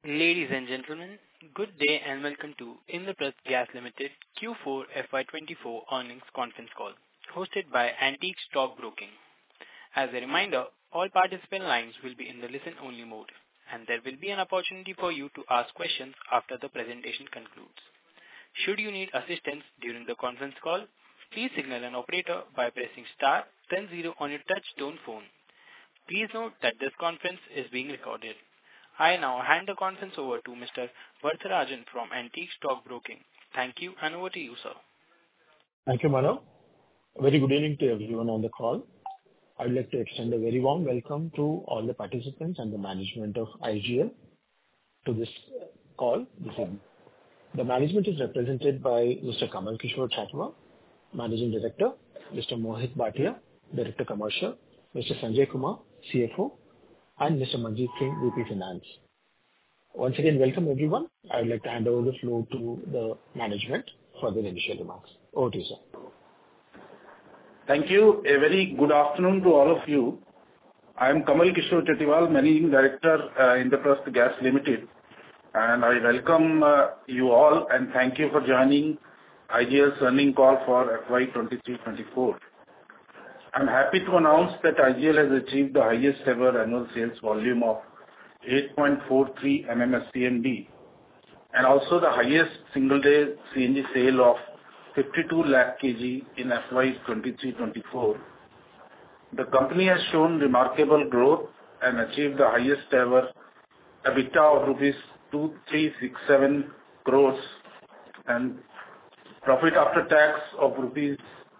Ladies and gentlemen, good day and welcome to Indraprastha Gas Limited Q4 FY24 earnings conference call, hosted by Antique Stock Broking. As a reminder, all participant lines will be in the listen-only mode, and there will be an opportunity for you to ask questions after the presentation concludes. Should you need assistance during the conference call, please signal an operator by pressing star then 0 on your touch-tone phone. Please note that this conference is being recorded. I now hand the conference over to Mr. Varatharajan from Antique Stock Broking. Thank you, and over to you, sir. Thank you, Manav. A very good evening to everyone on the call. I'd like to extend a very warm welcome to all the participants and the management of IGL to this call this evening. The management is represented by Mr. Kamal Kishore Chatwa, Managing Director, Mr. Mohit Bhatia, Director Commercial, Mr. Sanjay Kumar, CFO, and Mr. Manjeet Singh, VP Finance. Once again, welcome everyone. I would like to hand over the floor to the management for their initial remarks. Over to you, sir. Thank you. A very good afternoon to all of you. I am Kamal Kishore Chatwa, Managing Director, Indraprastha Gas Limited, and I welcome you all and thank you for joining IGL's earnings call for FY 23-24. I'm happy to announce that IGL has achieved the highest ever annual sales volume of 8.43 MMSCMD and also the highest single day CNG sale of 52 lakh kg in FY 23-24. The company has shown remarkable growth and achieved the highest ever EBITDA of rupees 2367 crores and profit after tax of rupees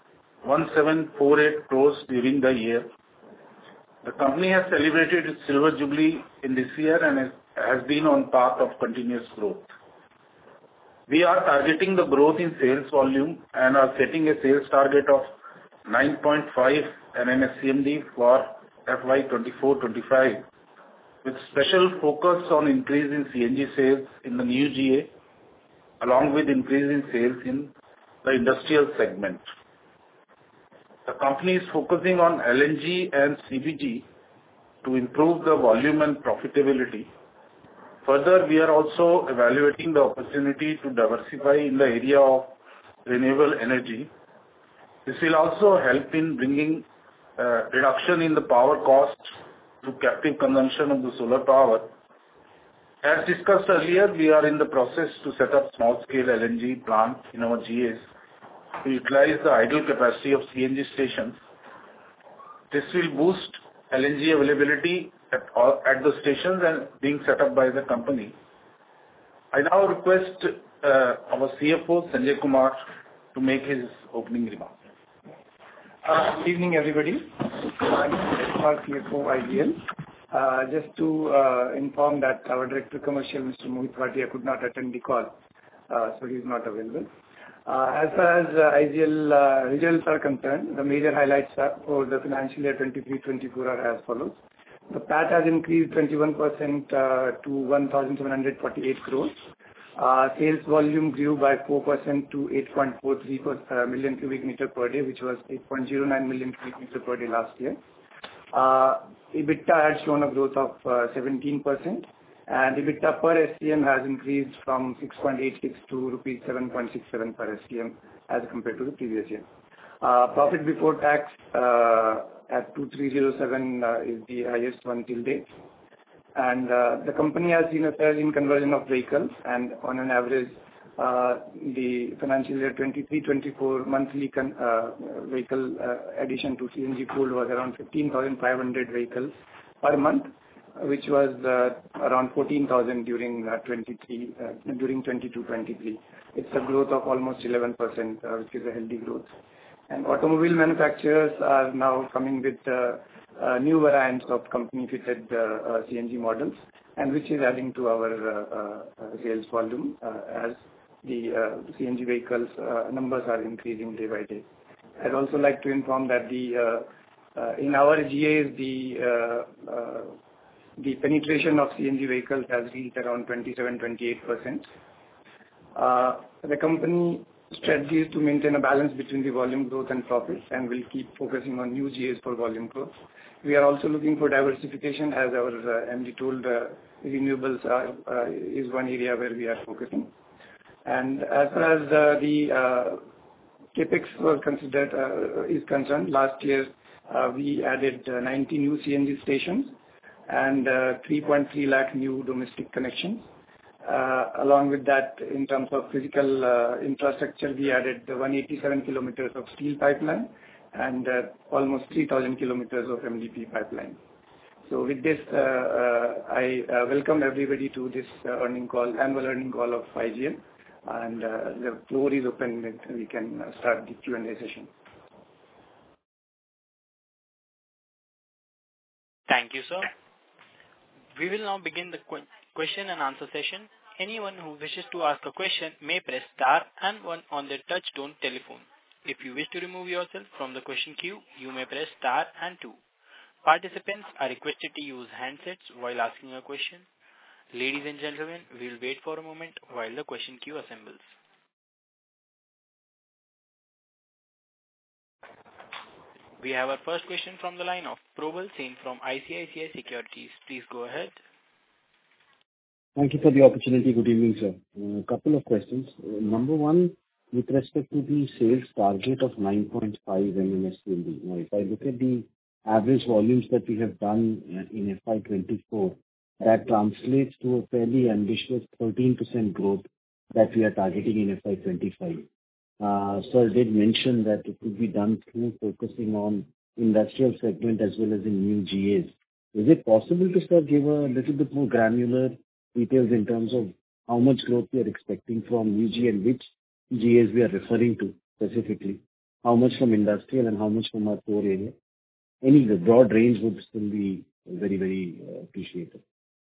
1748 crores during the year. The company has celebrated its silver jubilee in this year and has been on path of continuous growth. We are targeting the growth in sales volume and are setting a sales target of 9.5 MMSCMD for FY 24-25, with special focus on increase in CNG sales in the new GA, along with increase in sales in the industrial segment. The company is focusing on LNG and CBG to improve the volume and profitability. Further, we are also evaluating the opportunity to diversify in the area of renewable energy. This will also help in bringing reduction in the power cost through captive consumption of the solar power. As discussed earlier, we are in the process to set up small-scale LNG plant in our GAs to utilize the idle capacity of CNG stations. This will boost LNG availability at the stations and being set up by the company. I now request our CFO, Sanjay Kumar, to make his opening remarks. Good evening, everybody. I'm Sanjay Kumar, CFO, IGL. Just to inform that our Director Commercial, Mr. Mohit Bhatia, could not attend the call, so he is not available. As far as IGL results are concerned, the major highlights for the financial year 23-24 are as follows. The PAT has increased 21% to 1,748 crores. Sales volume grew by 4% to 8.43 million cubic meter per day, which was 8.09 million cubic meter per day last year. EBITDA had shown a growth of 17%. And EBITDA per SCM has increased from 6.86 to rupees 7.67 per SCM as compared to the previous year. Profit before tax at 2307 is the highest one till date. And the company has seen a surge in conversion of vehicles, and on an average, the financial year 23-24 monthly vehicle addition to CNG pool was around 15,500 vehicles per month, which was around 14,000 during 22-23. It's a growth of almost 11%, which is a healthy growth. And automobile manufacturers are now coming with new variants of company-fitted CNG models, and which is adding to our sales volume as the CNG vehicles numbers are increasing day by day. I'd also like to inform that in our GAs, the penetration of CNG vehicles has reached around 27-28%. The company strategy is to maintain a balance between the volume growth and profits, and we'll keep focusing on new GAs for volume growth. We are also looking for diversification, as our MD told, renewables is one area where we are focusing. And as far as the CapEx is concerned, last year we added 90 new CNG stations and 3.3 lakh new domestic connections. Along with that, in terms of physical infrastructure, we added 187 kilometers of steel pipeline and almost 3,000 kilometers of MDP pipeline. So with this, I welcome everybody to this annual earning call of IGL, and the floor is open, and we can start the Q&A session. Thank you, sir. We will now begin the question and answer session. Anyone who wishes to ask a question may press star and one on their touch-tone telephone. If you wish to remove yourself from the question queue, you may press star and two. Participants are requested to use handsets while asking a question. Ladies and gentlemen, we will wait for a moment while the question queue assembles. We have our first question from the line of Probal Sen from ICICI Securities. Please go ahead. Thank you for the opportunity. Good evening, sir. A couple of questions. Number one, with respect to the sales target of 9.5 MMSCMD. Now, if I look at the average volumes that we have done in FY24, that translates to a fairly ambitious 13% growth that we are targeting in FY25. Sir did mention that it will be done through focusing on industrial segment as well as in new GAs. Is it possible to, sir, give a little bit more granular details in terms of how much growth we are expecting from new GA and which GAs we are referring to specifically? How much from industrial and how much from our core area? Any broad range would still be very, very appreciated.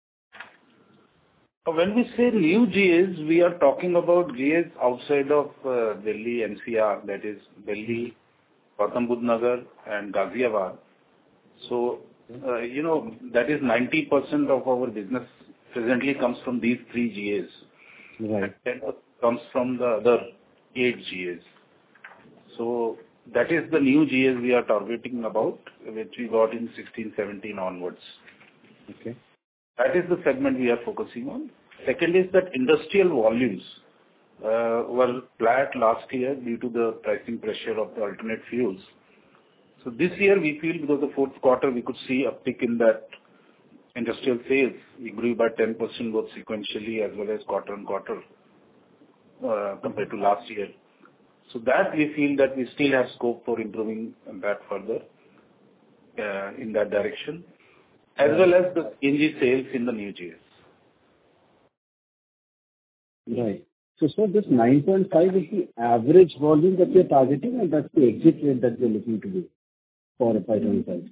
When we say new GAs, we are talking about GAs outside of Delhi NCR, that is Delhi, Gautam Budh Nagar and Ghaziabad. So, that is 90% of our business presently comes from these 3 GAs. Right. And 10% comes from the other 8 GAs. So that is the new GAs we are targeting about, which we got in 16-17 onwards. Okay. That is the segment we are focusing on. Second is that industrial volumes were flat last year due to the pricing pressure of the alternate fuels. So this year we feel because the fourth quarter we could see uptick in that industrial sales. We grew by 10% both sequentially as well as quarter on quarter compared to last year. So that we feel that we still have scope for improving that further in that direction, as well as the CNG sales in the new GAs. Right. So, sir, this 9.5 is the average volume that we are targeting, and that's the exit rate that we are looking to do for FY25?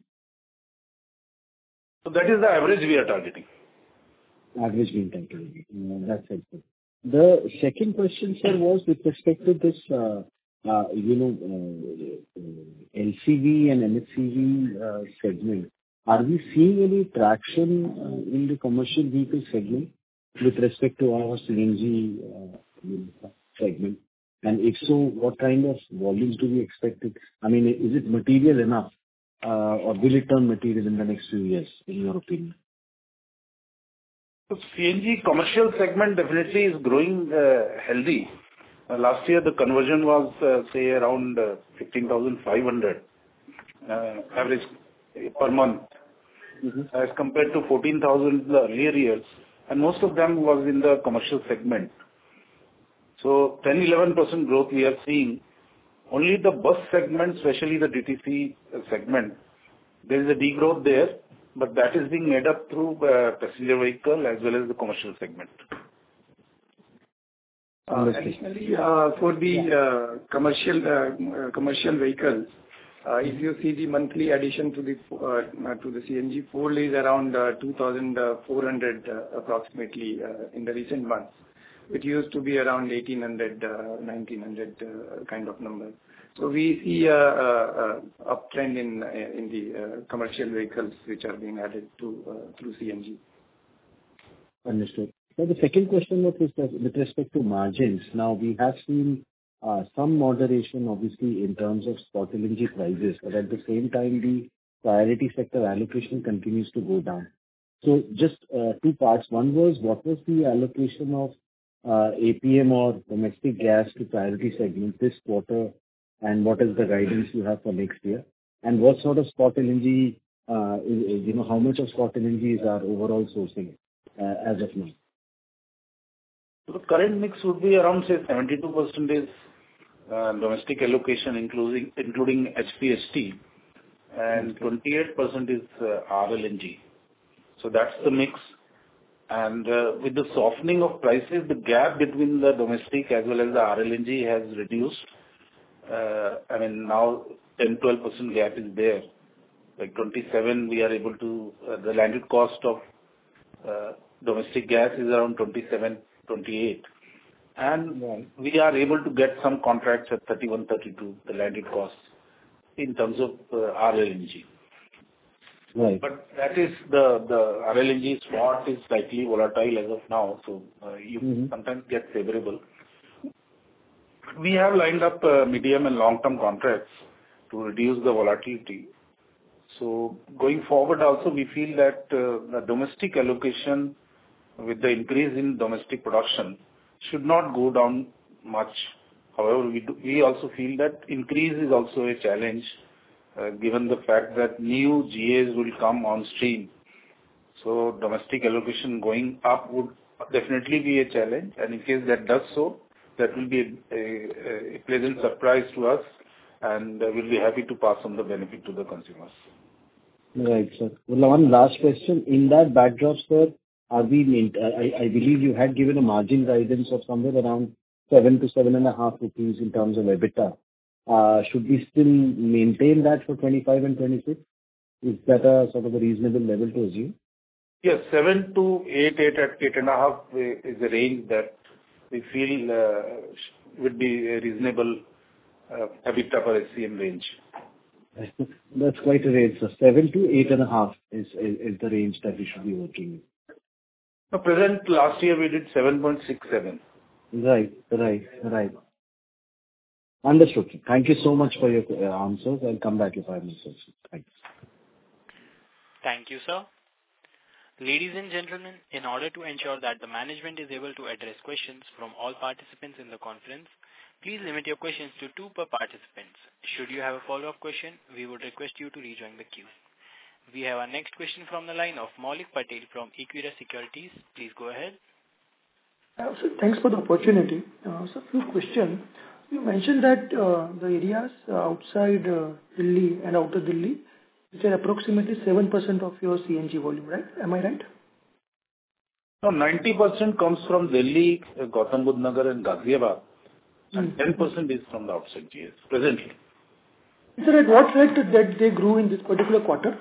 So that is the average we are targeting. Average being targeted. That's helpful. The second question, sir, was with respect to this, LCV and MHCV segment. Are we seeing any traction in the commercial vehicle segment with respect to our CNG segment? And if so, what kind of volumes do we expect it? I mean, is it material enough, or will it turn material in the next few years, in your opinion? So CNG commercial segment definitely is growing healthy. Last year the conversion was say around 15,500 average per month, as compared to 14,000 the earlier years, and most of them was in the commercial segment. So 10-11% growth we are seeing. Only the bus segment, especially the DTC segment, there is a degrowth there, but that is being made up through passenger vehicle as well as the commercial segment. Additionally, for the commercial vehicles, if you see the monthly addition to the CNG pool is around 2,400 approximately in the recent months. It used to be around 1,800, 1,900 kind of number. So we see a uptrend in the commercial vehicles which are being added through CNG. Understood. So the second question was with respect to margins. Now, we have seen some moderation, obviously, in terms of spot LNG prices, but at the same time, the priority sector allocation continues to go down. So just two parts. One was, what was the allocation of APM or domestic gas to priority segment this quarter, and what is the guidance you have for next year? And what sort of spot LNG, how much of spot LNG is our overall sourcing as of now? So the current mix would be around, say, 72% is domestic allocation, including HPHT, and 28% is RLNG. So that's the mix. And with the softening of prices, the gap between the domestic as well as the RLNG has reduced. I mean, now 10-12% gap is there. Like 27, we are able to, the landed cost of domestic gas is around 27, 28. And we are able to get some contracts at 31, 32, the landed costs in terms of RLNG. Right. But that is the RLNG spot is slightly volatile as of now, so you sometimes get favorable. We have lined up medium and long-term contracts to reduce the volatility. So going forward also, we feel that the domestic allocation with the increase in domestic production should not go down much. However, we also feel that increase is also a challenge given the fact that new GAs will come on stream. So domestic allocation going up would definitely be a challenge, and in case that does so, that will be a pleasant surprise to us, and we'll be happy to pass on the benefit to the consumers. Right, sir. Well, one last question. In that backdrop, sir, I believe you had given a margin guidance of somewhere around 7 to 7.5 rupees in terms of EBITDA. Should we still maintain that for 25 and 26? Is that a sort of a reasonable level to assume? Yes, 7 to 8.5 is the range that we feel would be a reasonable EBITDA per SCM range. That's quite a range. So 7 to 8.5 is the range that we should be working in. The present last year we did 7.67. Right. Understood. Thank you so much for your answers. I'll come back if I have any questions. Thanks. Thank you, sir. Ladies and gentlemen, in order to ensure that the management is able to address questions from all participants in the conference, please limit your questions to 2 per participant. Should you have a follow-up question, we would request you to rejoin the queue. We have our next question from the line of Maulik Patel from Equirus Securities. Please go ahead. So thanks for the opportunity. So few questions. You mentioned that the areas outside Delhi and outer Delhi, which are approximately 7% of your CNG volume, right? Am I right? No, 90% comes from Delhi, Gautam Budh Nagar and Ghaziabad, and 10% is from the outside GS presently. Sir, at what rate that they grew in this particular quarter?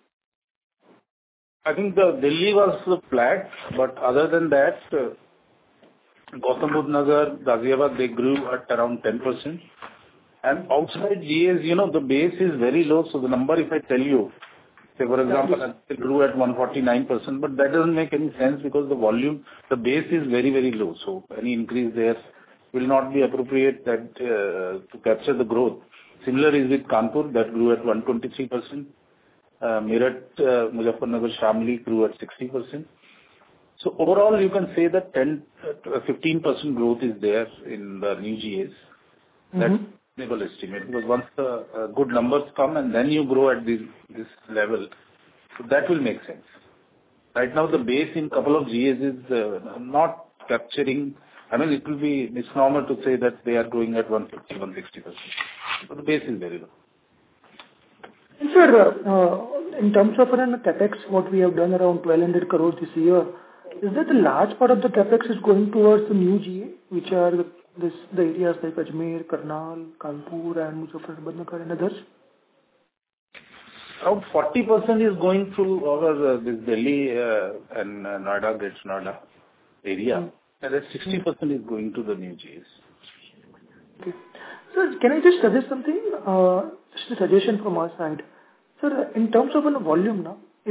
I think the Delhi was flat, but other than that, Gautam Budh Nagar, Ghaziabad, they grew at around 10%. And outside GS, the base is very low. So the number, if I tell you, say for example, it grew at 149%, but that doesn't make any sense because the volume, the base is very, very low. So any increase there will not be appropriate to capture the growth. Similar is with Kanpur, that grew at 123%. Meerut, Muzaffarnagar, Shamli grew at 60%. So overall, you can say that 15% growth is there in the new GAs. That's a reasonable estimate, because once the good numbers come and then you grow at this level, so that will make sense. Right now, the base in couple of GAs is not capturing. I mean, it will be misnomer to say that they are growing at 150, 160%. But the base is very low. And sir, in terms of CapEx, what we have done around 1,200 crores this year, is that a large part of the CapEx is going towards the new GA, which are the areas like Ajmer, Karnal, Kanpur, and Muzaffarnagar and others? Around 40% is going through our this Delhi and Noida, Greater Noida area, and that 60% is going to the new GAs. Okay. Sir, can I just suggest something? Just a suggestion from our side. Sir, in terms of volume now, if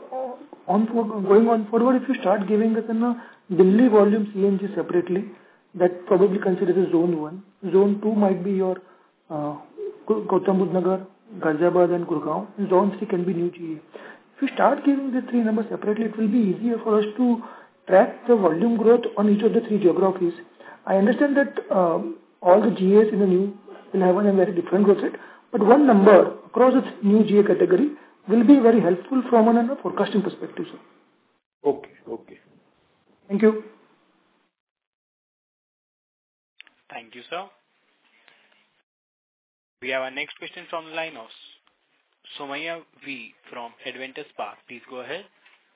going on forward, if you start giving us Delhi volume CNG separately that probably considered as Zone 1. Zone 2 might be your Gautam Budh Nagar, Ghaziabad and Gurgaon. Zone 3 can be New GA. If you start giving the three numbers separately, it will be easier for us to track the volume growth on each of the three geographies. I understand that all the GAs in the new will have a very different growth rate, but one number across the new GA category will be very helpful from a forecasting perspective, sir. Okay. Thank you. Thank you, sir. We have our next question from the line of Somaiya V from Adventus Park. Please go ahead.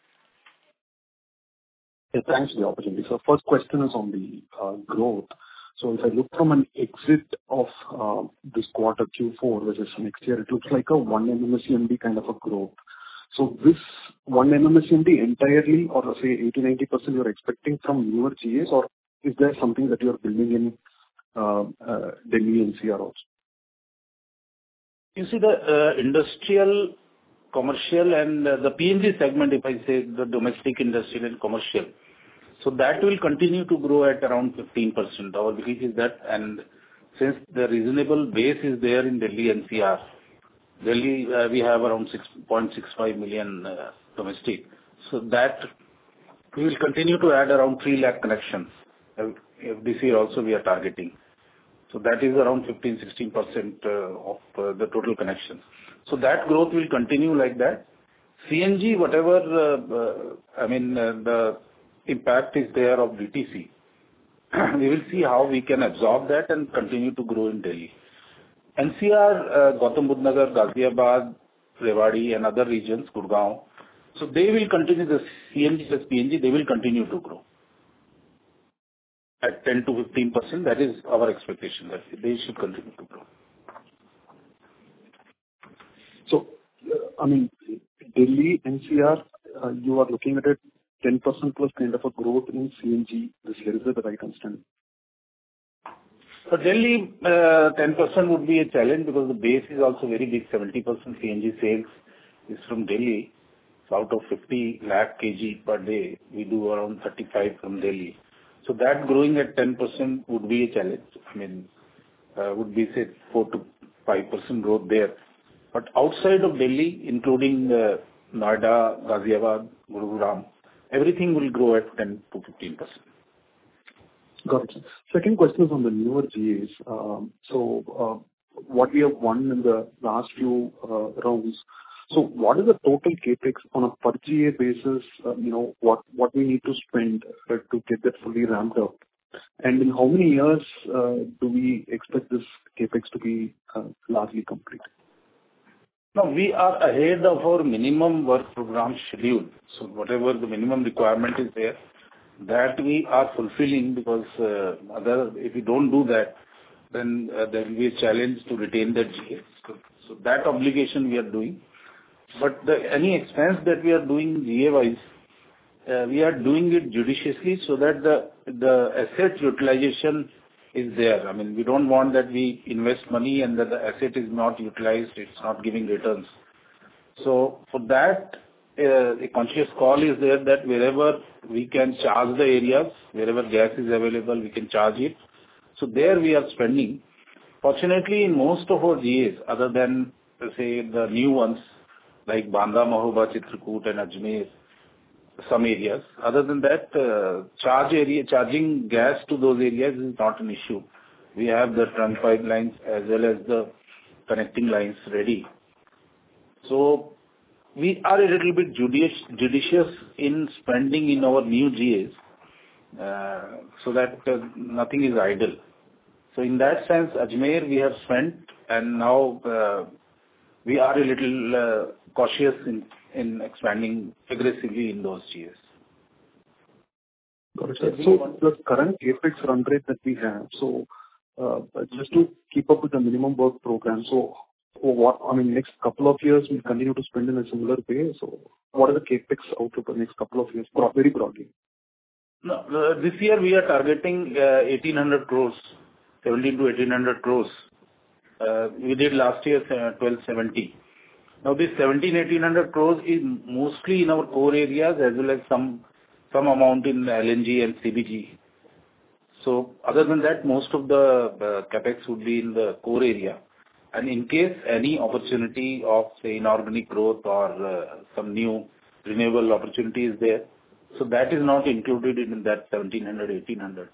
Yeah, thanks for the opportunity. So first question is on the growth. So if I look from an exit of this quarter Q4 versus next year, it looks like a 1 MMSCMD kind of a growth. So this 1 MMSCMD entirely, or say 80-90% you're expecting from newer GAs, or is there something that you're building in Delhi NCR also? You see the industrial, commercial and the PNG segment, if I say the domestic industrial and commercial. So that will continue to grow at around 15%. Our belief is that, and since the reasonable base is there in Delhi NCR, Delhi we have around 6.65 million domestic. So that we will continue to add around 3 lakh connections. This year also we are targeting. So that is around 15-16% of the total connections. So that growth will continue like that. CNG, whatever, the impact is there of DTC, we will see how we can absorb that and continue to grow in Delhi. NCR, Gautam Budh Nagar, Ghaziabad, Rewari and other regions, Gurgaon, so they will continue the CNG plus PNG, they will continue to grow at 10-15%. That is our expectation, that they should continue to grow. So, Delhi NCR, you are looking at a 10% plus kind of a growth in CNG this year. Is that the right understanding? For Delhi, 10% would be a challenge because the base is also very big. 70% CNG sales is from Delhi. So out of 50 lakh kg per day, we do around 35 from Delhi. So that growing at 10% would be a challenge. Would be say 4 to 5% growth there. But outside of Delhi, including Noida, Ghaziabad, Gurugram, everything will grow at 10 to 15%. Got it. Second question is on the newer GAs. What we have won in the last few rounds. So what is the total capex on a per GA basis? What we need to spend to get that fully ramped up, and in how many years do we expect this capex to be largely complete? No, we are ahead of our minimum work program schedule. So whatever the minimum requirement is there, that we are fulfilling, because if we don't do that, then there will be a challenge to retain that GA. So that obligation we are doing. But any expense that we are doing GA-wise, we are doing it judiciously so that the asset utilization is there. We don't want that we invest money and that the asset is not utilized, it's not giving returns. So for that, a conscious call is there that wherever we can charge the areas, wherever gas is available, we can charge it. So there we are spending. Fortunately, in most of our GAs, other than, say, the new ones, like Banda, Mahoba, Chitrakoot and Ajmer, some areas. Other than that, charging gas to those areas is not an issue. We have the trunk pipelines as well as the connecting lines ready. So we are a little bit judicious in spending in our new GAs, so that nothing is idle. So in that sense, Ajmer we have spent, and now we are a little cautious in expanding aggressively in those GAs. Got it. So the current capex run rate that we have, just to keep up with the minimum work program, next couple of years we'll continue to spend in a similar way. So what are the capex outlook for the next couple of years, very broadly? No, this year we are targeting 1,800 crores, 17 to 1,800 crores. We did last year 1,270. Now this 1,800 crores is mostly in our core areas as well as some amount in LNG and CBG. So other than that, most of the CapEx would be in the core area. And in case any opportunity of, say, inorganic growth or some new renewable opportunity is there, so that is not included in that 1,700, 1,800.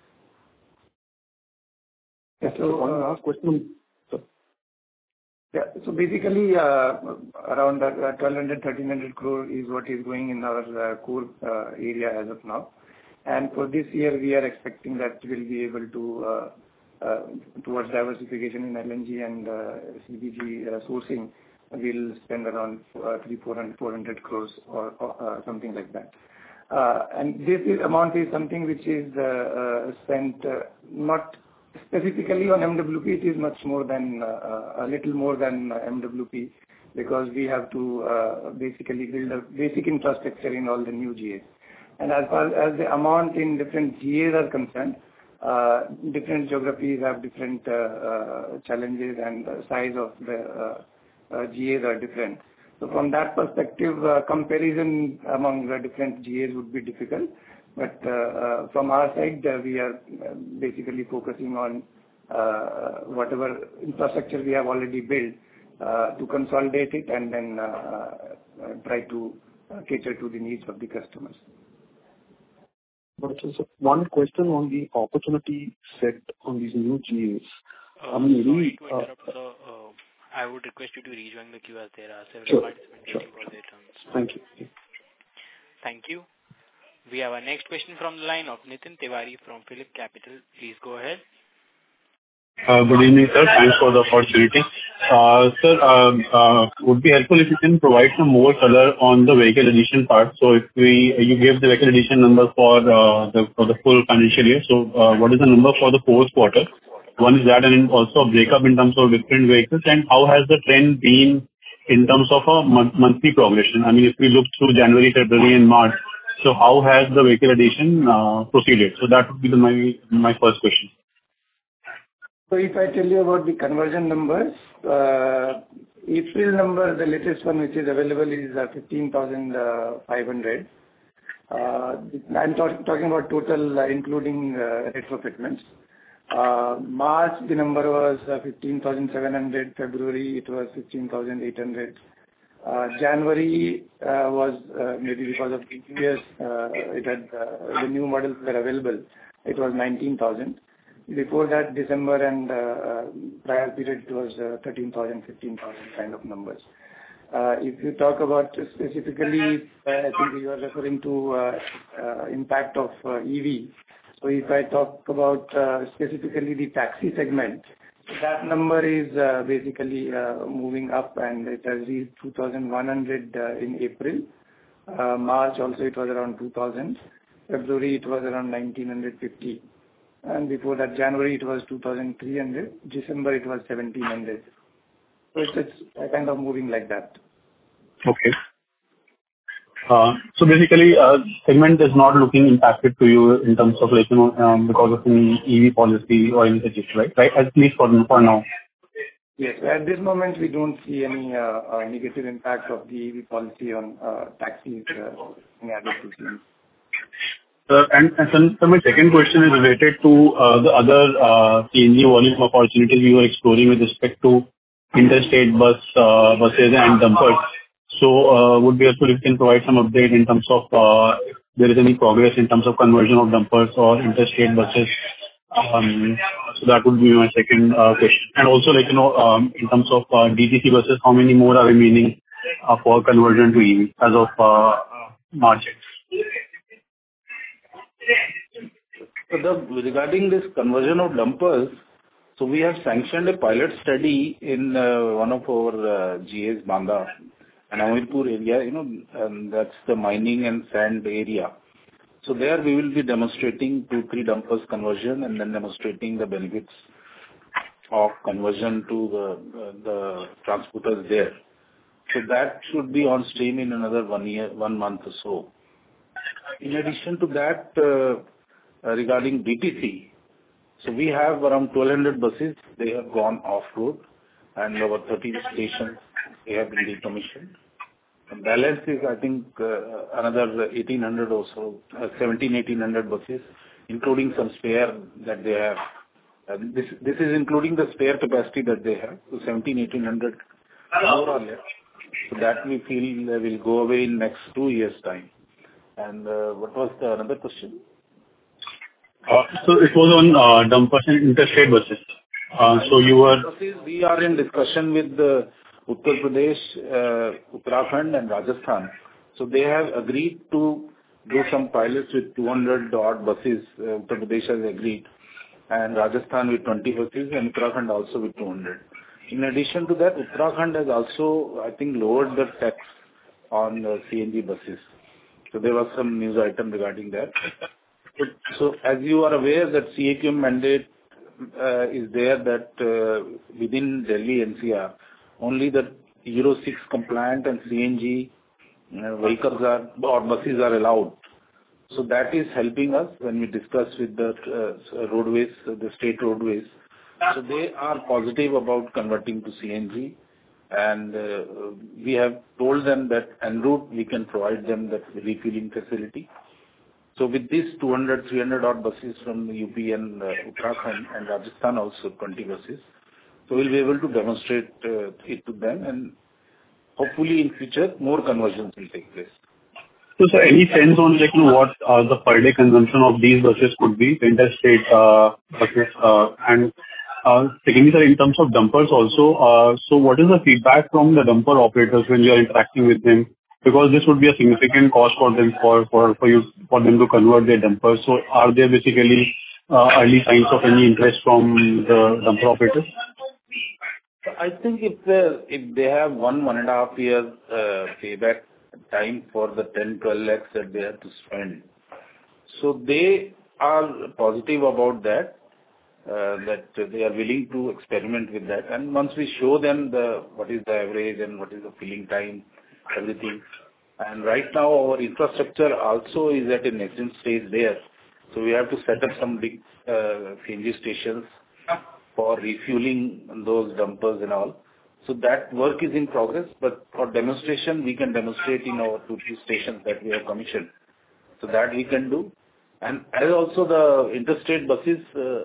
Yeah, so One last question. Yeah. So basically, around 1,200, 1,300 crore is what is going in our core area as of now. And for this year, we are expecting that we'll be able to, towards diversification in LNG and CBG sourcing, we'll spend around 400 crores or something like that. And this amount is something which is spent not specifically on MWP. It is much more than a little more than MWP, because we have to basically build a basic infrastructure in all the new GAs. And as far as the amount in different GAs are concerned, different geographies have different challenges, and the size of the GAs are different. So from that perspective, comparison among the different GAs would be difficult. But from our side, we are basically focusing on whatever infrastructure we have already built to consolidate it and then try to cater to the needs of the customers. But just one question on the opportunity set on these new GAs. Sorry to interrupt, sir. I would request you to rejoin the queue as there are several participants waiting for their turns. Thank you. Thank you. We have our next question from the line of Nitin Tiwari from Phillip Capital. Please go ahead. Good evening, sir. Thanks for the opportunity. Sir, would be helpful if you can provide some more color on the vehicle addition part. So if you gave the vehicle addition number for the full financial year. So what is the number for the fourth quarter? One is that, and also a breakup in terms of different vehicles, and how has the trend been in terms of a monthly progression? I mean, if we look through January, February, and March, so how has the vehicle addition proceeded? So that would be my first question. So if I tell you about the conversion numbers, April number, the latest one which is available is 15,500. I'm talking about total including retrofitments. March, the number was 15,700. February, it was 15,800. January was maybe because of years, it had the new models were available. It was 19,000. Before that, December and prior period, it was 13,000, 15,000 kind of numbers. If you talk about specifically, I think you are referring to impact of EV. So if I talk about specifically the taxi segment, that number is basically moving up, and it has reached 2,100 in April. March also it was around 2,000. February it was around 1,950. And before that, January it was 2,300. December it was 1,700. So it's kind of moving like that. Okay. So basically, segment is not looking impacted to you in terms of because of any EV policy or anything, right? At least for now. Yes. At this moment, we don't see any negative impact of the EV policy on taxis in addition. And so my second question is related to the other CNG volume opportunities we were exploring with respect to interstate buses and dumpers. So would be helpful if you can provide some update in terms of if there is any progress in terms of conversion of dumpers or interstate buses. So that would be my second question. And also, in terms of DTC buses, how many more are remaining for conversion to EV as of March? So regarding this conversion of dumpers, so we have sanctioned a pilot study in one of our GAs, Banda and Amirpur area, and that's the mining and sand area. So there we will be demonstrating 2-3 dumpers conversion and then demonstrating the benefits of conversion to the transporters there. So that should be on stream in another 1 month or so. In addition to that, regarding DTC, so we have around 1,200 buses. They have gone off-road, and over 13 stations they have been decommissioned. The balance is, I think, another 1,800 or so, 1,700-1,800 buses including some spare that they have. This is including the spare capacity that they have, so 1,700-1,800 more or less. So that we feel will go away in next 2 years' time. And what was the another question? So it was on dumpers and interstate buses. So you were... We are in discussion with Uttar Pradesh, Uttarakhand and Rajasthan. So they have agreed to do some pilots with 200 odd buses. Uttar Pradesh has agreed, and Rajasthan with 20 buses, and Uttarakhand also with 200. In addition to that, Uttarakhand has also, I think, lowered the tax on CNG buses. So there was some news item regarding that. So as you are aware that CAQM mandate is there that within Delhi NCR, only the Euro 6 compliant and CNG vehicles or buses are allowed. So that is helping us when we discuss with the roadways, the state roadways. So they are positive about converting to CNG, and we have told them that en route we can provide them that refueling facility. So with these 200, 300 odd buses from UP and Uttarakhand and Rajasthan also 20 buses, so we'll be able to demonstrate it to them, and hopefully in future more conversions will take place. So sir, any sense on what the per day consumption of these buses could be, interstate buses, and secondly, sir, in terms of dumpers also, so what is the feedback from the dumper operators when you are interacting with them? Because this would be a significant cost for them for them to convert their dumpers. So are there basically early signs of any interest from the dumper operators? I think if they have 1.5 years payback time for the 10-12 lakhs that they have to spend, so they are positive about that. That they are willing to experiment with that, and once we show them what is the average and what is the filling time, everything, and right now our infrastructure also is at a nascent stage there, so we have to set up some big CNG stations for refueling those dumpers and all. So that work is in progress, but for demonstration we can demonstrate in our 2 stations that we have commissioned, so that we can do, and as also the interstate buses.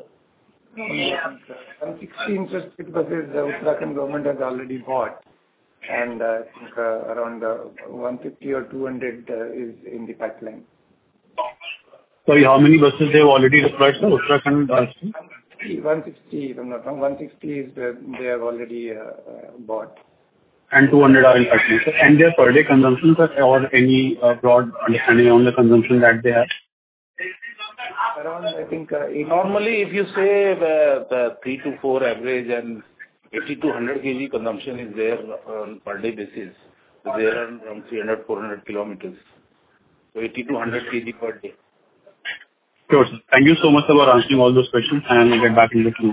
160 interstate buses the Uttarakhand government has already bought, and I think around 150 or 200 is in the pipeline. Sorry, how many buses they have already deployed, sir? Uttarakhand? 160, if I'm not wrong. 160 is they have already bought. And 200 are in pipeline, sir. And their per day consumption, sir, or any broad understanding on the consumption that they have? Around, I think, normally if you say the 3 to 4 average and 80 to 100 kg consumption is there on per day basis, so they are around 300-400 kilometers. So 80 to 100 kg per day. Sure, sir. Thank you so much sir, for answering all those questions, and we'll get back in the queue.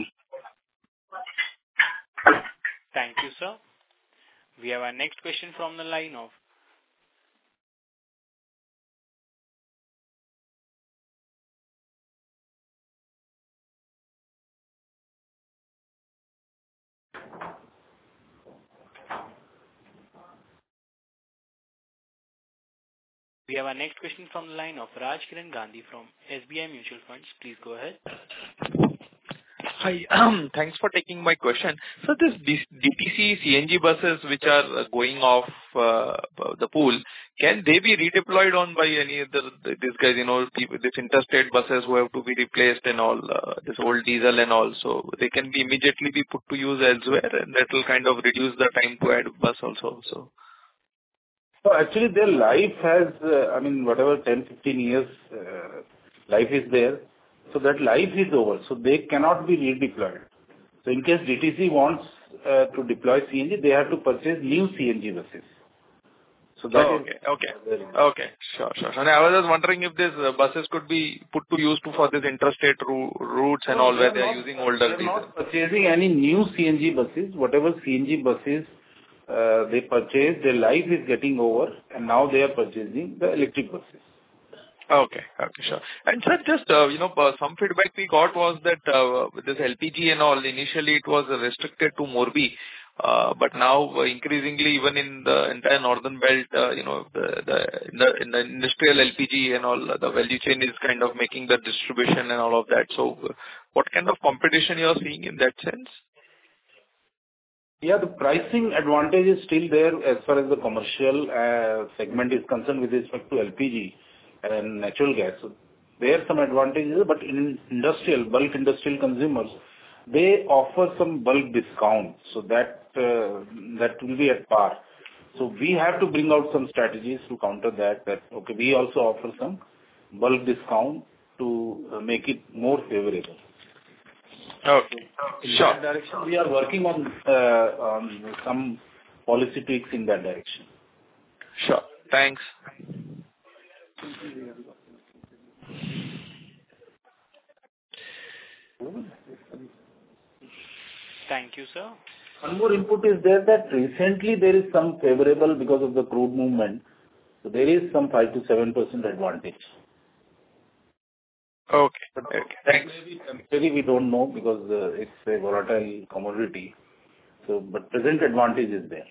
Thank you, sir. We have our next question from the line of Raj Kiran Gandhi from SBI Mutual Funds. Please go ahead. Hi, thanks for taking my question. So this DTC CNG buses which are going off the pool, can they be redeployed on by any other, these guys, this interstate buses who have to be replaced and all, this old diesel and all, so they can be immediately be put to use elsewhere, and that will kind of reduce the time to add bus also. So actually their life has, whatever 10-15 years life is there, so that life is over, so they cannot be redeployed. So in case DTC wants to deploy CNG, they have to purchase new CNG buses. So that Okay, sure. And I was just wondering if these buses could be put to use for this interstate routes and all, where they are using older diesel. They are not purchasing any new CNG buses. Whatever CNG buses they purchased, their life is getting over, and now they are purchasing the electric buses. Okay, sure. And sir, just, some feedback we got was that this LPG and all, initially it was restricted to Morbi, But now increasingly, even in the entire northern belt, in the industrial LPG and all, the value chain is kind of making the distribution and all of that. So what kind of competition you are seeing in that sense? Yeah, the pricing advantage is still there as far as the commercial segment is concerned with respect to LPG and natural gas. So there are some advantages, but in bulk industrial consumers, they offer some bulk discount, so that will be at par. So we have to bring out some strategies to counter that. Okay, we also offer some bulk discount to make it more favorable. Okay. In that direction, we are working on some policy tweaks in that direction. Sure. Thanks. Thank you, sir. One more input is there that recently there is some favorable because of the crude movement. So there is some 5 to 7% advantage. Okay. Thanks. Maybe we don't know because it's a volatile commodity. So, but present advantage is there.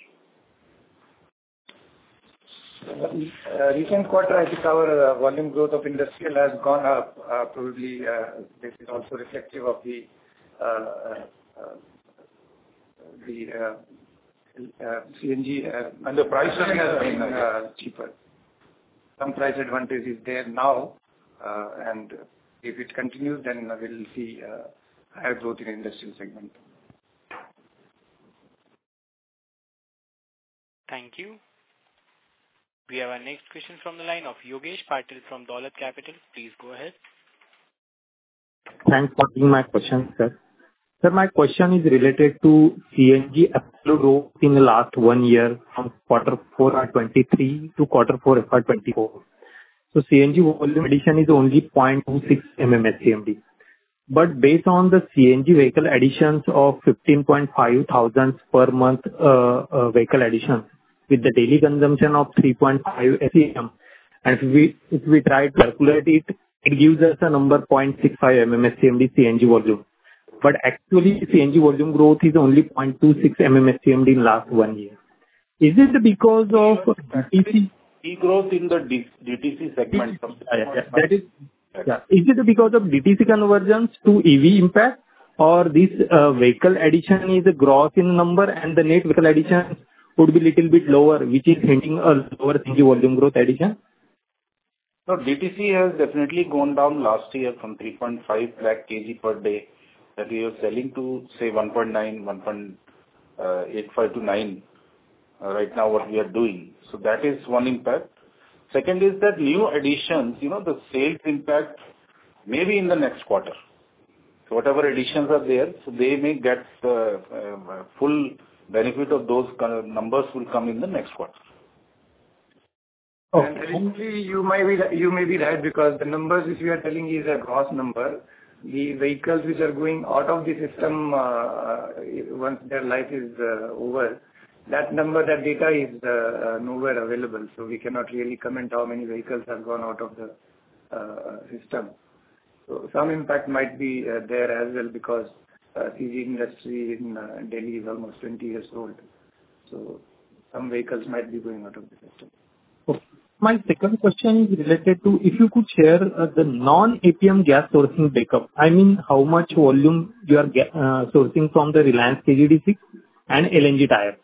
Recent quarter, I think our volume growth of industrial has gone up. Probably this is also reflective of the CNG And the price has been cheaper. Some price advantage is there now, and if it continues, then we'll see higher growth in industrial segment. Thank you. We have our next question from the line of Yogesh Patil from Dolat Capital. Please go ahead. Thanks for taking my question, sir. Sir, my question is related to CNG absolute growth in the last 1 year from quarter 4 FY23 to quarter 4 FY24. So CNG volume addition is only 0.26 MMSCMD. But based on the CNG vehicle additions of 15.5 thousands per month vehicle additions with the daily consumption of 3.5 SCM, and if we try to calculate it, it gives us a number 0.65 MMSCMD CNG volume. But actually CNG volume growth is only 0.26 MMSCMD in last 1 year. Is it because of DTC? Growth in the DTC segment. That is, yeah. Is it because of DTC conversions to EV impact, or this vehicle addition is a gross in number and the net vehicle addition would be little bit lower, which is hinting a lower CNG volume growth addition? No, DTC has definitely gone down last year from 3.5 lakh kg per day that we were selling to say 1.9, 1.85 to 9. Right now what we are doing. So that is one impact. Second is that new additions, the sales impact maybe in the next quarter. So whatever additions are there, so they may get full benefit of those numbers will come in the next quarter. Okay. And additionally, you may be right because the numbers which we are telling is a gross number. The vehicles which are going out of the system once their life is over, that number, that data is nowhere available. So we cannot really comment how many vehicles have gone out of the system. So some impact might be there as well because CG industry in Delhi is almost 20 years old. So some vehicles might be going out of the system. Okay. My second question is related to if you could share the non-APM gas sourcing breakup. I mean, how much volume you are sourcing from the Reliance KG-D6 and LNG tires?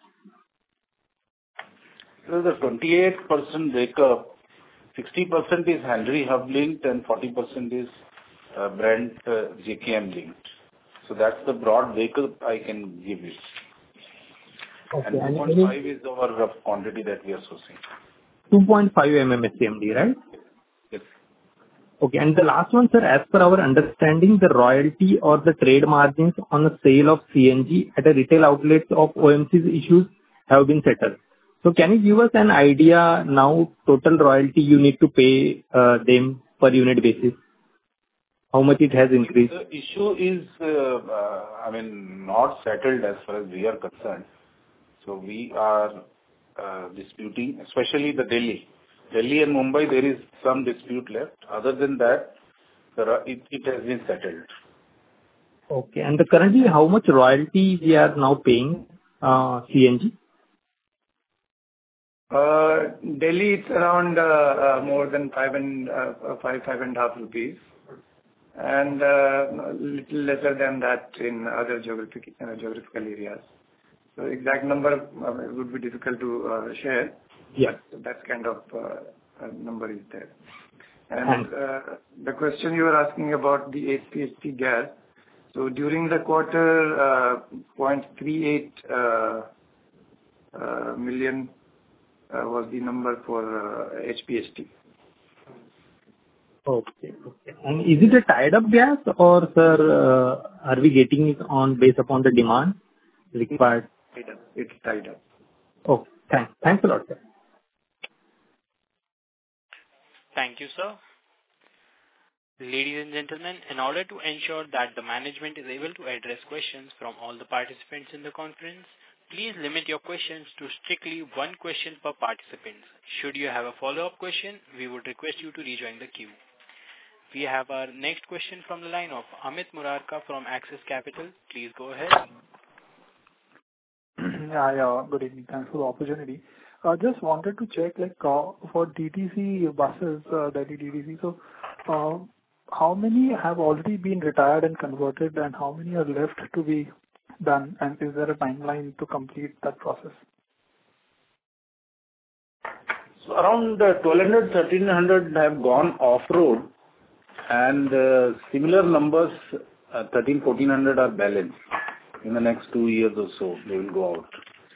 So the 28% breakup, 60% is Henry Hub linked and 40% is Brent JKM linked. So that's the broad breakup I can give you. Okay. And 2.5 is our rough quantity that we are sourcing. 2.5 MMSCMD, right? Yes. Okay. And the last one, sir, as per our understanding, the royalty or the trade margins on the sale of CNG at a retail outlet of OMC's issues have been settled. So can you give us an idea now total royalty you need to pay them per unit basis? How much it has increased? The issue is, not settled as far as we are concerned. So we are disputing, especially the Delhi. Delhi and Mumbai, there is some dispute left. Other than that, it has been settled. Okay. And currently, how much royalty we are now paying CNG? Delhi, it's around more than 5.5 rupees, and little lesser than that in other geographical areas. So exact number would be difficult to share. Yeah. But that kind of number is there. And the question you were asking about the HPHT gas. So during the quarter, 0.38 million was the number for HPHT. Okay. And is it a tied-up gas or, sir, are we getting it on based upon the demand required? It's tied up. Oh, thanks a lot, sir. Thank you, sir. Ladies and gentlemen, in order to ensure that the management is able to address questions from all the participants in the conference, please limit your questions to strictly one question per participant. Should you have a follow-up question, we would request you to rejoin the queue. We have our next question from the line of Amit Murarka from Axis Capital. Please go ahead. Yeah, good evening. Thanks for the opportunity. I just wanted to check, for DTC buses, Delhi DTC, so how many have already been retired and converted, and how many are left to be done, and is there a timeline to complete that process? So around 1,200, 1,300 have gone off-road, and similar numbers, 1,300, 1,400 are balanced. In the next 2 years or so, they will go out.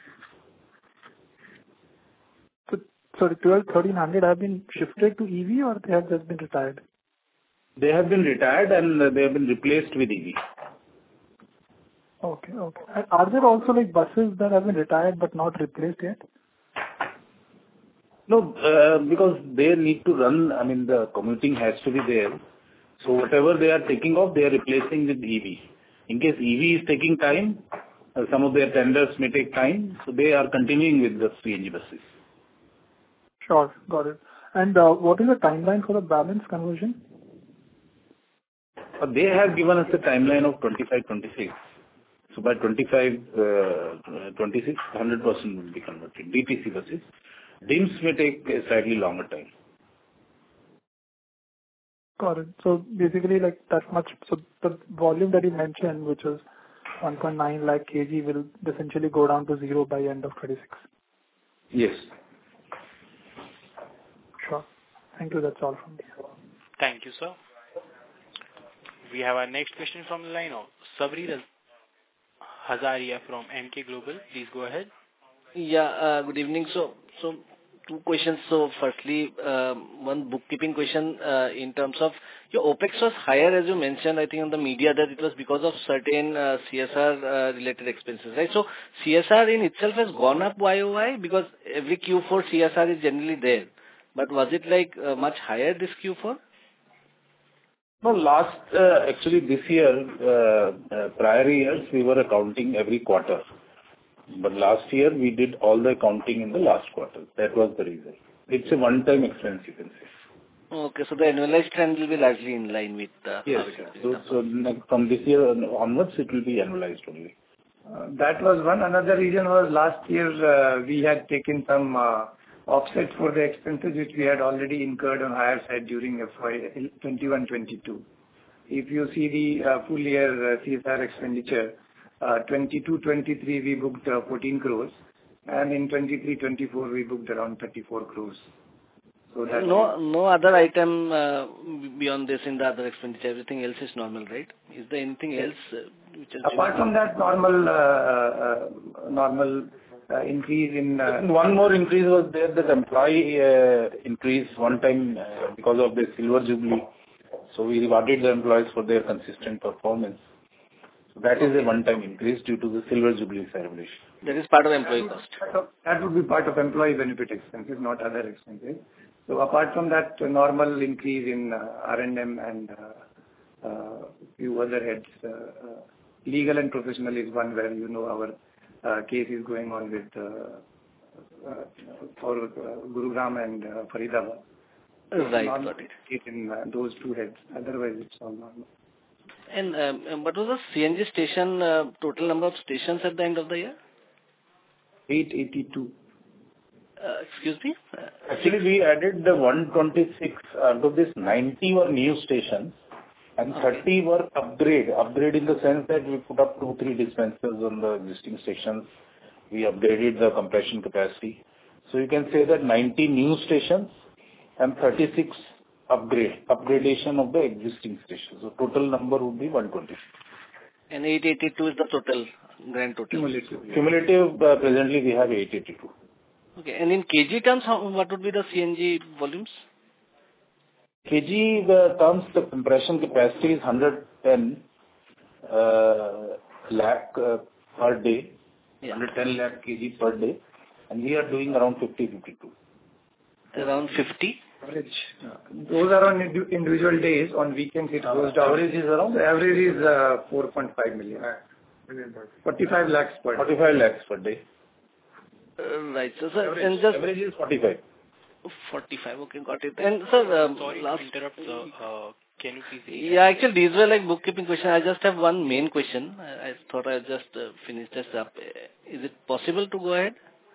So the 1,200, 1,300 have been shifted to EV, or they have just been retired? They have been retired and they have been replaced with EV. Okay. And are there also buses that have been retired but not replaced yet? No, because they need to run, the commuting has to be there. So whatever they are taking off, they are replacing with EV. In case EV is taking time, some of their tenders may take time, so they are continuing with the CNG buses. Sure, got it. And what is the timeline for the balance conversion? They have given us a timeline of 25-26. So by 25-26, 100% will be converted. DTC buses. DIMS may take a slightly longer time. Got it. So basically, that much. So the volume that you mentioned, which was 1.9 lakh kg, will essentially go down to zero by end of 26. Yes. Sure. Thank you. That's all from me. Thank you, sir. We have our next question from the line of Sabri Hazaria from Emkay Global. Please go ahead. Yeah, good evening. So two questions. So firstly, one bookkeeping question in terms of your OPEX was higher, as you mentioned, I think on the media, that it was because of certain CSR related expenses, right? So CSR in itself has gone up YOY because every Q4 CSR is generally there. But was it much higher this Q4? No, actually this year, prior years, we were accounting every quarter. But last year, we did all the accounting in the last quarter. That was the reason. It's a one-time expense, you can say. Okay, so the annualized trend will be largely in line with yes. So from this year onwards, it will be annualized only. That was one. Another reason was last year we had taken some offset for the expenses which we had already incurred on higher side during FY 21-22. If you see the full year CSR expenditure, 22-23 we booked 14 crores, and in 23-24 we booked around 34 crores. So that no other item beyond this in the other expenditure. Everything else is normal, right? Is there anything else which is apart from that normal increase in one more increase was there, that employee increase one time because of the Silver Jubilee. So we rewarded the employees for their consistent performance. So that is a one-time increase due to the Silver Jubilee celebration. That is part of employee cost. That would be part of employee benefit expenses, not other expenses. So apart from that normal increase in R&M and few other heads, legal and professional is one where our case is going on with for Gurugram and Faridabad. Right, got it. In those two heads. Otherwise, it's all normal. And what was the CNG station total number of stations at the end of the year? 882. Excuse me? Actually, we added the 126 to this 90 were new stations and 30 were upgrade. Upgrade in the sense that we put up 2-3 dispensers on the existing stations. We upgraded the compression capacity. So you can say that 90 new stations and 36 upgradation of the existing stations. So total number would be 126. And 882 is the total, grand total. Cumulative, presently we have 882. Okay. And in kg terms, what would be the CNG volumes? Kg terms, the compression capacity is 110 lakh per day, 110 lakh kg per day, and we are doing around 50-52. Around 50? Average. Those are on individual days. On weekends it goes down. Average is around? The average is 4.5 million. 45 lakhs per day. 45 lakhs per day. Right. So, sir, Average, and just average is 45. 45. Okay, got it. And sir, sorry last... to interrupt, sir. Can you please... Yeah, actually, these were like bookkeeping questions. I just have one main question. I thought I'd just finish this up. Is it possible to go ahead?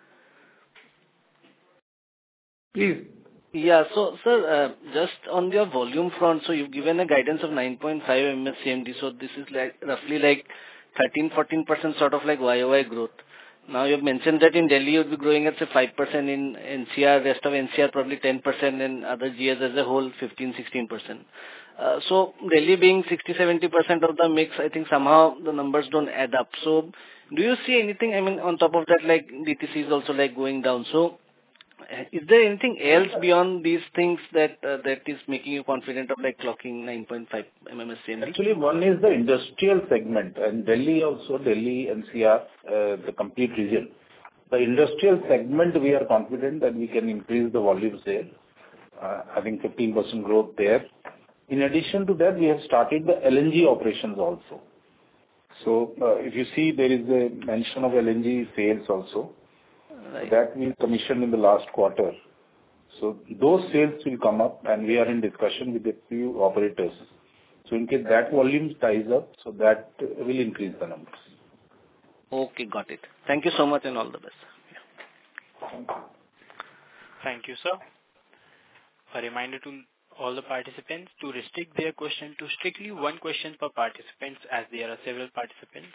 Please. Yeah. So, sir, just on your volume front, so you've given a guidance of 9.5 MMSCMD. So this is like roughly like 13-14% sort of like YOY growth. Now you've mentioned that in Delhi you'll be growing at say 5%, in NCR, rest of NCR probably 10%, and other GS as a whole 15-16%. So Delhi being 60-70% of the mix, I think somehow the numbers don't add up. So do you see anything? I mean, on top of that, like DTC is also like going down. So is there anything else beyond these things that is making you confident of like clocking 9.5 MMSCMD? Actually, one is the industrial segment, and Delhi also, Delhi, NCR, the complete region. The industrial segment, we are confident that we can increase the volumes there. I think 15% growth there. In addition to that, we have started the LNG operations also. So, if you see, there is a mention of LNG sales also. Right. That we commissioned in the last quarter. So those sales will come up, and we are in discussion with a few operators. So in case that volume ties up, so that will increase the numbers. Okay, got it. Thank you so much and all the best. Yeah. Thank you, sir. A reminder to all the participants to restrict their question to strictly one question per participant, as there are several participants.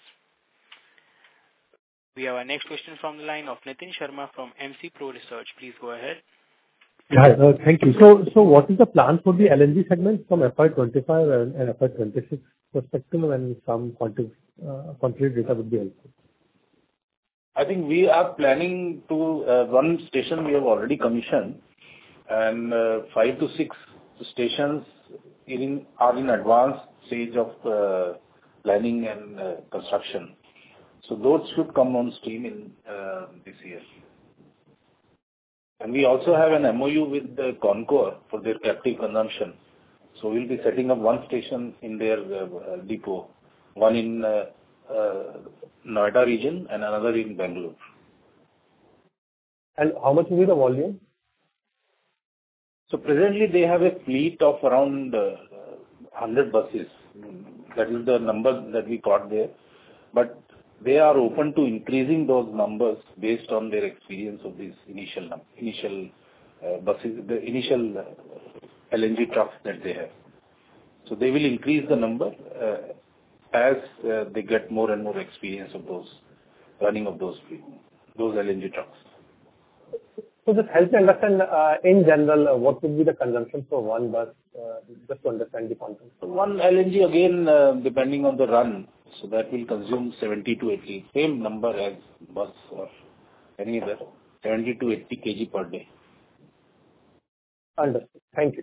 We have our next question from the line of Nitin Sharma from MC Pro Research. Please go ahead. Hi, thank you. So what is the plan for the LNG segment from FY25 and FY26 perspective, and some quantitative data would be helpful? I think we are planning to one station we have already commissioned, and 5 to 6 stations are in advanced stage of planning and construction. So those should come on stream in this year. And we also have an MOU with the Concor for their captive consumption. So we'll be setting up one station in their depot, one in Noida region and another in Bangalore. And how much will be the volume? So presently they have a fleet of around 100 buses. That is the number that we got there. But they are open to increasing those numbers based on their experience of these initial buses, the initial LNG trucks that they have. So they will increase the number as they get more and more experience of those running of those LNG trucks. So just help me understand, in general, what would be the consumption for one bus, just to understand the content. One LNG, again, depending on the run, so that will consume 70 to 80, same number as bus or any other, 70 to 80 kg per day. Understood. Thank you.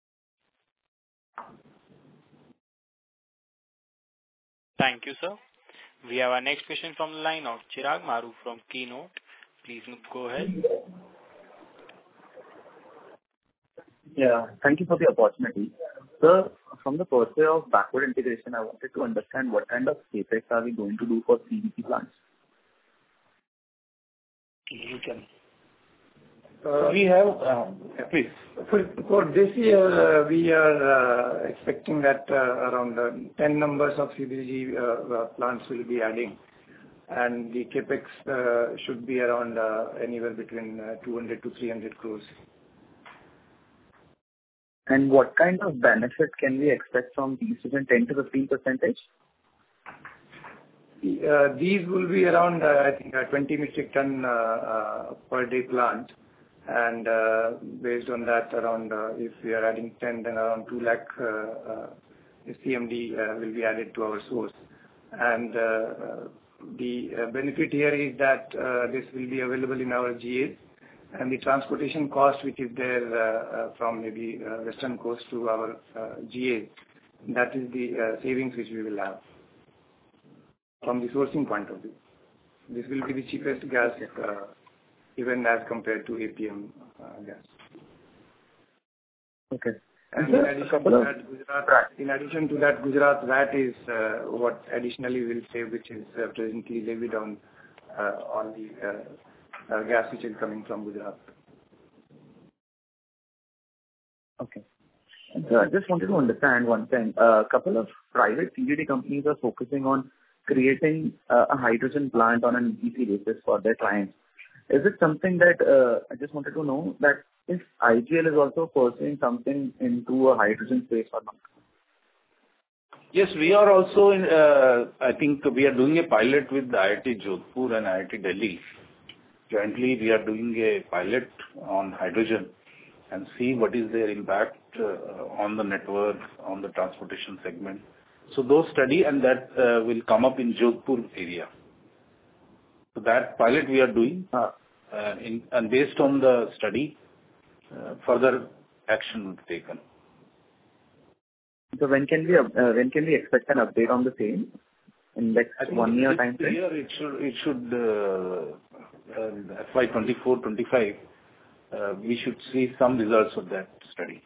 Thank you, sir. We have our next question from the line of Chirag Maru from Keynote. Please go ahead. Yeah, thank you for the opportunity. Sir, from the perspective of backward integration, I wanted to understand what kind of capex are we going to do for CBG plants? You can. We have, please. For this year, we are expecting that around 10 numbers of CBG plants will be adding. and the CapEx should be around anywhere between 200 to 300 crores. And what kind of benefit can we expect from these, 10 to 15%? These will be around, I think, 20 metric ton per day plant. And based on that, around if we are adding 10, then around 2 lakh CMD will be added to our source. And the benefit here is that this will be available in our GAs, and the transportation cost, which is there from maybe western coast to our GAs, that is the savings which we will have from the sourcing point of view. This will be the cheapest gas even as compared to APM gas. Okay. And in addition to that, Gujarat VAT is what additionally will save, which is presently levied on the gas which is coming from Gujarat. Okay. And so I just wanted to understand one thing. A couple of private CGD companies are focusing on creating a hydrogen plant on an EPC basis for their clients. Is it something that I just wanted to know that if IGL is also pursuing something into a hydrogen space or not? Yes, we are also in, I think we are doing a pilot with IIT Jodhpur and IIT Delhi. Jointly, we are doing a pilot on hydrogen and see what is their impact on the network, on the transportation segment. So those study and that will come up in Jodhpur area. So that pilot we are doing, and based on the study, further action will be taken. So when can we expect an update on the same? In next 1 year time frame? It should FY 24-25. We should see some results of that study.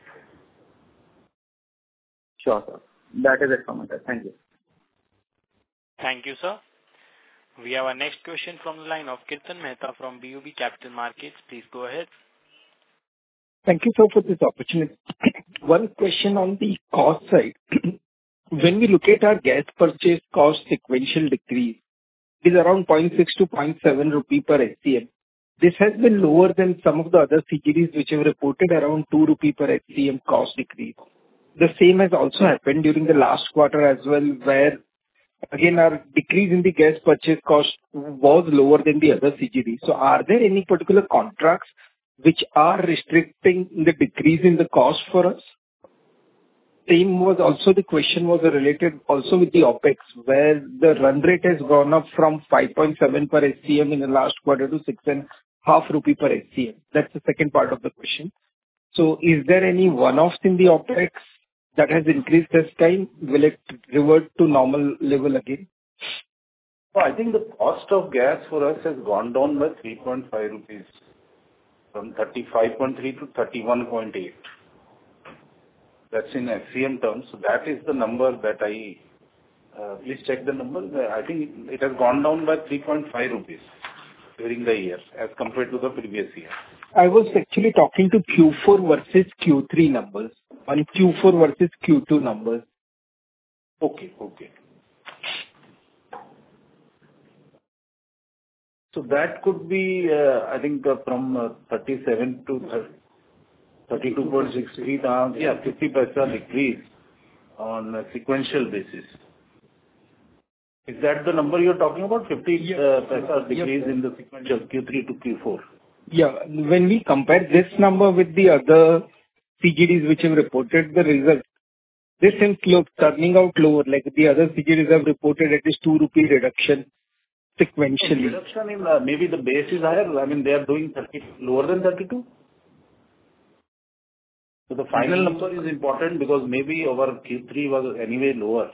Sure, sir. That is it from my side. Thank you. Thank you, sir. We have our next question from the line of Kirtan Mehta from BOB Capital Markets. Please go ahead. Thank you, sir, for this opportunity. One question on the cost side. When we look at our gas purchase cost sequential decrease, it is around 0.6 to 0.7 rupee per SCM. This has been lower than some of the other CGDs which have reported around 2 rupee per SCM cost decrease. The same has also happened during the last quarter as well, where again our decrease in the gas purchase cost was lower than the other CGDs. So are there any particular contracts which are restricting the decrease in the cost for us? Same was also the question was related also with the OPEX, where the run rate has gone up from 5.7 per SCM in the last quarter to 6.5 rupee per SCM. That's the second part of the question. So is there any one-offs in the OPEX that has increased this time? Will it revert to normal level again? Well, I think the cost of gas for us has gone down by 3.5 rupees from 35.3 to 31.8. That's in SCM terms. So that is the number that please check the number. I think it has gone down by 3.5 rupees during the year as compared to the previous year. I was actually talking to Q4 versus Q3 numbers, on Q4 versus Q2 numbers. Okay. So that could be, I think, from 37 to 32.63 down, 50 paisa decrease on a sequential basis. Is that the number you're talking about? 50 paisa decrease in the sequential Q3 to Q4. Yeah. When we compare this number with the other CGDs which have reported the result, this seems turning out lower. Like the other CGDs have reported at least 2 rupee reduction sequentially. Reduction in maybe the base is higher. I mean, they are doing lower than 32. So the final number is important because maybe our Q3 was anyway lower.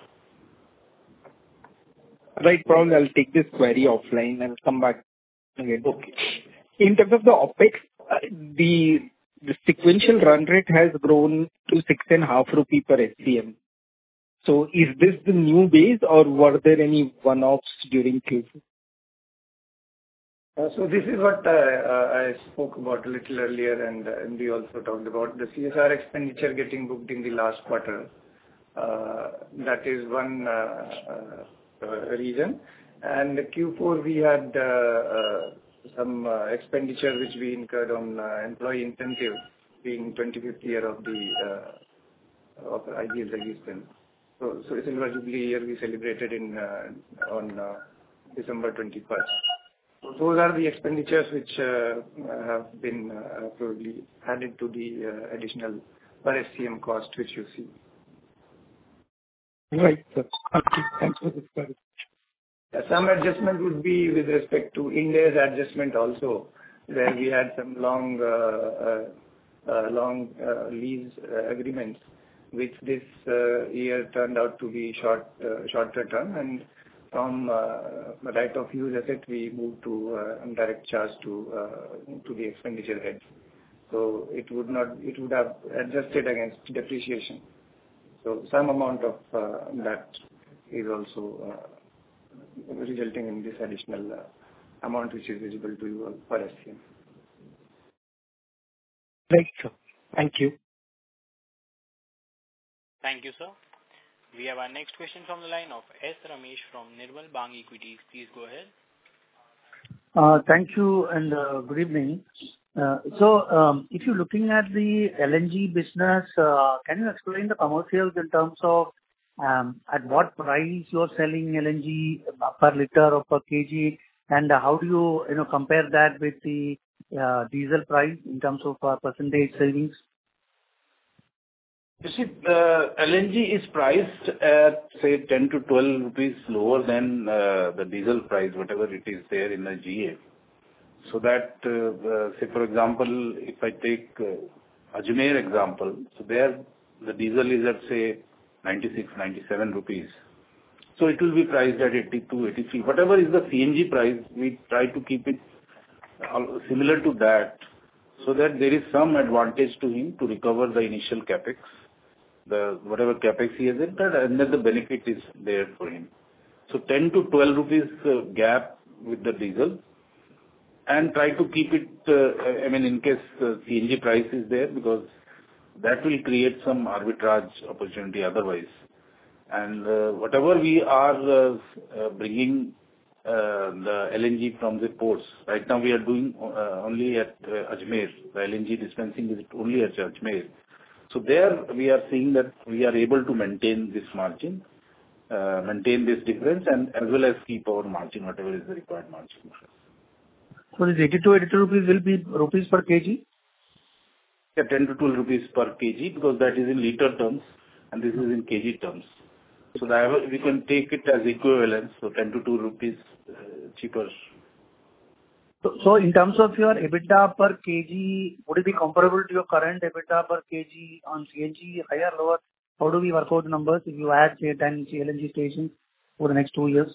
Right, probably I'll take this query offline and come back again. Okay. In terms of the OPEX, the sequential run rate has grown to 6.5 rupee per SCM. So is this the new base or were there any one-offs during Q4? So this is what I spoke about a little earlier, and we also talked about the CSR expenditure getting booked in the last quarter. That is one reason. And Q4, we had some expenditure which we incurred on employee incentive, being 25th year of IGL's existence. So Silver Jubilee year we celebrated on December 21st. So those are the expenditures which have been probably added to the additional per SCM cost which you see. Right, sir. Okay, thanks for this clarification. Some adjustment would be with respect to Ind AS adjustment also, where we had some long lease agreements, which this year turned out to be shorter term, and from right of use asset we moved to direct charge to the expenditure head. So it would have adjusted against depreciation. So some amount of that is also resulting in this additional amount which is visible to you per SCM. Right, sir. Thank you. Thank you, sir. We have our next question from the line of S. Ramesh from Nirmal Bang Equities. Please go ahead. Thank you and good evening. So, if you're looking at the LNG business, can you explain the commercials in terms of at what price you're selling LNG per liter or per kg, and how do you compare that with the diesel price in terms of percentage savings? You see, the LNG is priced at, say, 10 to 12 rupees lower than the diesel price, whatever it is there in the GA. So that, say, for example, if I take Ajmer example, so there the diesel is at, say, 96, 97 rupees. So it will be priced at 82, 83. Whatever is the CNG price, we try to keep it similar to that, so that there is some advantage to him to recover the initial capex. Whatever capex he has entered, and then the benefit is there for him. So 10 to 12 rupees gap with the diesel, and try to keep it, in case CNG price is there, because that will create some arbitrage opportunity otherwise. And whatever we are bringing the LNG from the ports, right now we are doing only at Ajmer. The LNG dispensing is only at Ajmer. So there we are seeing that we are able to maintain this margin, maintain this difference, and as well as keep our margin, whatever is the required margin. So this 82 rupees will be rupees per kg? Yeah, 10 to 12 rupees per kg, because that is in liter terms and this is in kg terms. So that we can take it as equivalent, so 10 to 2 rupees cheaper. So in terms of your EBITDA per kg, would it be comparable to your current EBITDA per kg on CNG, higher, lower? How do we work out the numbers if you add, say, 10 LNG stations over the next 2 years?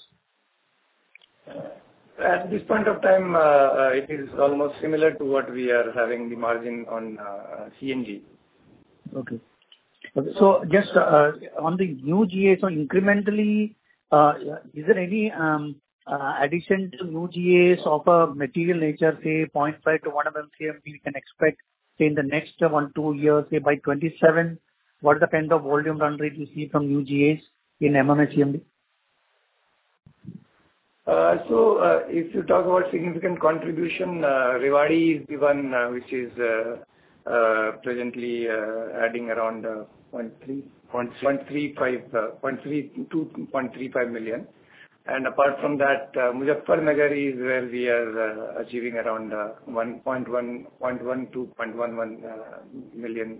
At this point of time, it is almost similar to what we are having the margin on CNG. Okay. So just on the new GA, so incrementally, is there any addition to new GAs of a material nature, say 0.5 to 1 MMSCM we can expect, say in the next 1-2 years, say by 27, what is the kind of volume run rate you see from new GAs in MMSCMD? So if you talk about significant contribution, Rewari is the one which is presently adding around 0.35 million. And apart from that, Muzaffarnagar is where we are achieving around 1.1 to 0.11 million,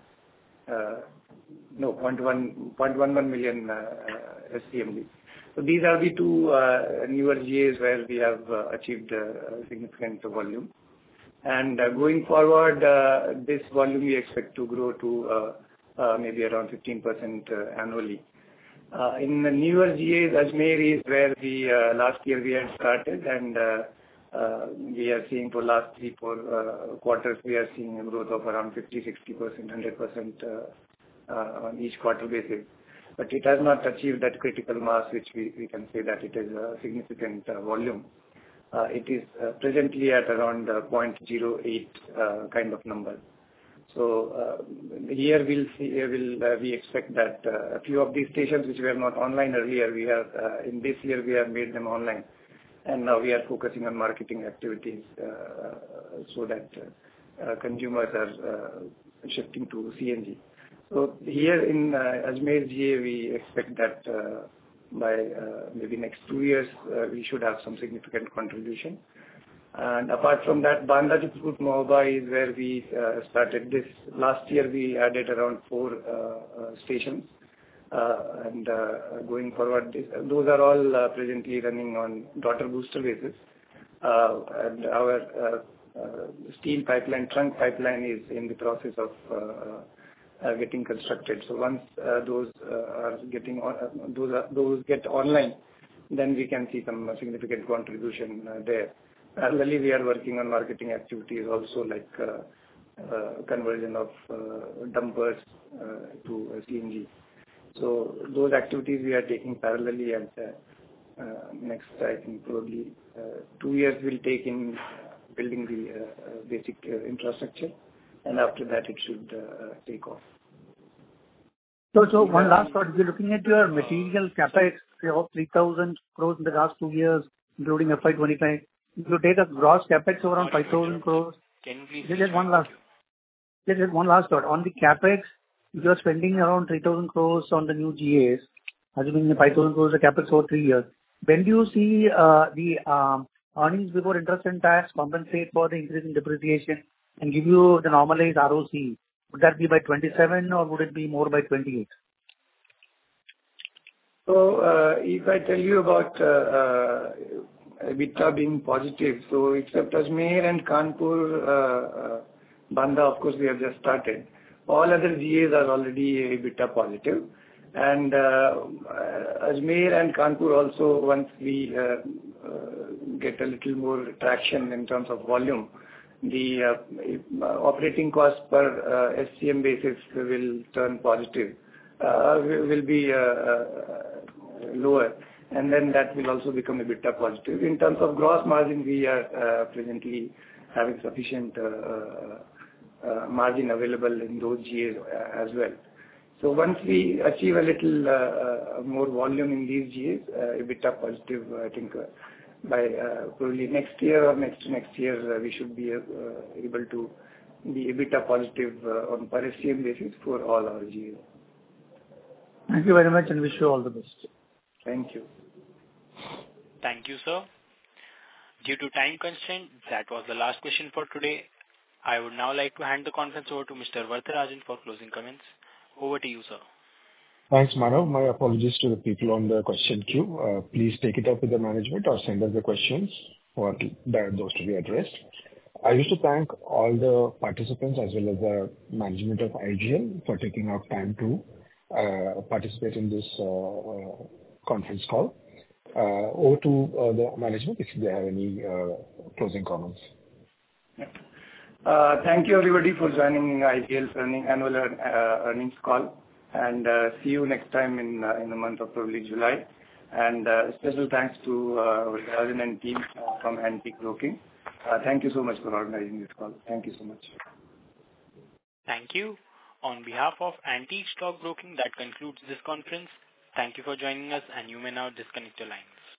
0.11 million SCMD. So these are the two newer GAs where we have achieved significant volume. And going forward, this volume we expect to grow to maybe around 15% annually. In the newer GAs, Ajmer is where we last year we had started, and we are seeing for last 3-4 quarters we are seeing a growth of around 50, 60%, 100% on each quarter basis. But it has not achieved that critical mass which we can say that it is a significant volume. It is presently at around 0.08 kind of number. So here we expect that a few of these stations which were not online earlier, in this year we have made them online, and now we are focusing on marketing activities so that consumers are shifting to CNG. So here in Ajmer GA, we expect that by maybe next 2 years, we should have some significant contribution. And apart from that, Banda Chitrkut Mohaba is where we started this. Last year, we added around 4 stations. And going forward, those are all presently running on daughter booster basis. And our steel pipeline, trunk pipeline is in the process of getting constructed. So once those get online, then we can see some significant contribution there. Parallelly, we are working on marketing activities also, like conversion of dumpers to CNG. So those activities we are taking parallelly, and next, I think probably 2 years will take in building the basic infrastructure, and after that it should take off. So one last thought. If you're looking at your material capex of 3,000 crores in the last 2 years, including FY25, if you take a gross capex of around 5,000 crores, just one last thought. On the capex, you're spending around 3,000 crores on the new GAs, assuming the 5,000 crores of capex over 3 years. When do you see the earnings before interest and tax compensate for the increase in depreciation and give you the normalized ROC? Would that be by 27 or would it be more by 28? So if I tell you about EBITDA being positive, so except Ajmer and Kanpur, Banda, of course, we have just started. All other GAs are already EBITDA positive. And Ajmer and Kanpur also, once we get a little more traction in terms of volume, the operating cost per SCM basis will turn positive, will be lower. And then that will also become EBITDA positive. In terms of gross margin, we are presently having sufficient margin available in those GAs as well. So once we achieve a little more volume in these GAs, EBITDA positive, I think by probably next year or next year, we should be able to be EBITDA positive on per SCM basis for all our GAs. Thank you very much and wish you all the best. Thank you. Thank you, sir. Due to time constraint, that was the last question for today. I would now like to hand the conference over to Mr. Varatharajan for closing comments. Over to you, sir. Thanks, Manav. My apologies to the people on the question queue. Please take it up with the management or send us the questions for those to be addressed. I wish to thank all the participants as well as the management of IGL for taking out time to participate in this conference call. Over to the management if they have any closing comments. Thank you, everybody, for joining IGL's annual earnings call. And see you next time in the month of probably July. And special thanks to Rajan and team from Antique Broking. Thank you so much for organizing this call. Thank you so much. Thank you. On behalf of Antique Stock Broking, that concludes this conference. Thank you for joining us, and you may now disconnect your lines.